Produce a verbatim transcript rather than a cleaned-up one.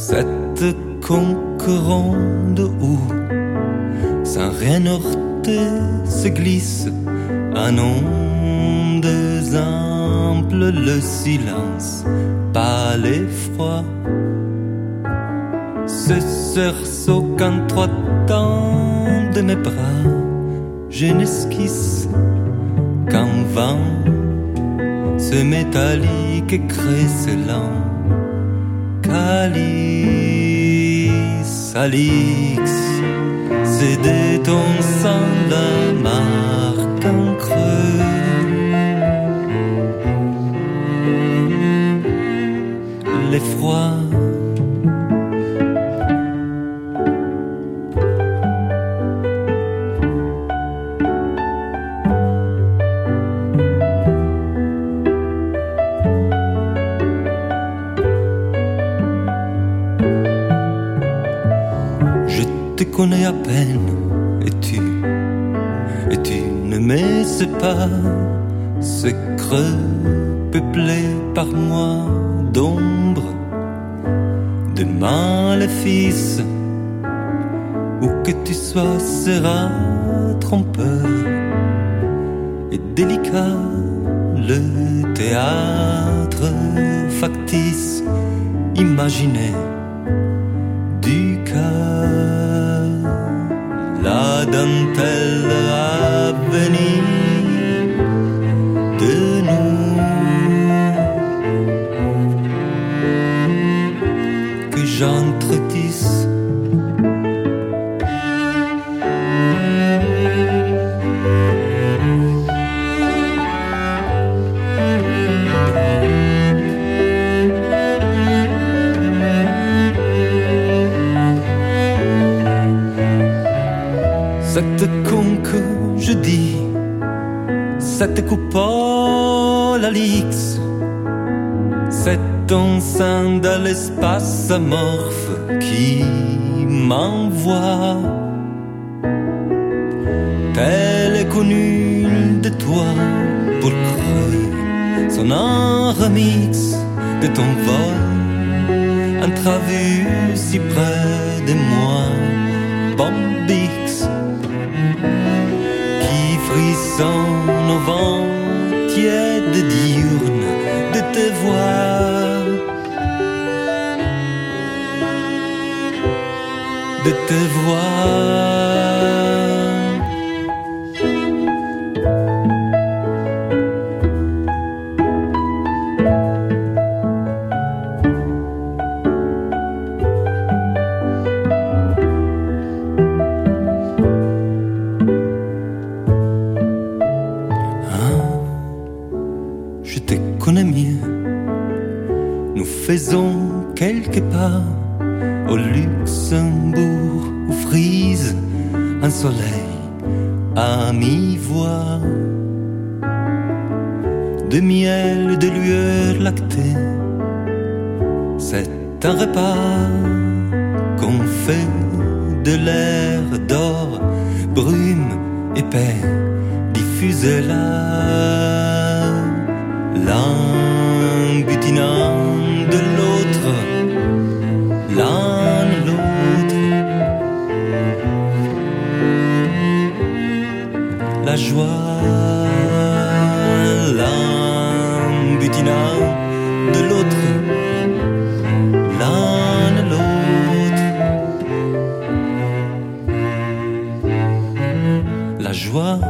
Cette concurrente où, sans rien heurter, se glisse un onde ample, le silence, pâle et froid. Ce cerceau qu'entre temps de mes bras, je n'esquisse qu'un vent, ce métallique et crécelant. Calice, Alix, c'est de ton sang la marque en creux. L'effroi. Je te connais à peine, et tu, et tu ne me sais pas, ce creux peuplé par moi d'ombre, de maléfices, où que tu sois sera trompeur et délicat, le théâtre factice imaginé du cœur, la dentelle à venir de nous que j'entretisse. Cette conque, je dis, cette coupole Alix, cet enceinte dans l'espace amorphe qui m'envoie, tel est connu de toi pour creuser son un remix de ton vol, entrevu si près de moi, Bombix. Frissonne au vent tiède diurne de te voir, de te voir. Faisons quelques pas au Luxembourg où frise un soleil à mi-voix de miel et de lueur lactée. C'est un repas qu'on fait de l'air d'or, brume épais diffusé là, l'embutinant de l'autre, l'un l'autre, la joie, l'embutinant de l'autre, l'un l'autre, la joie.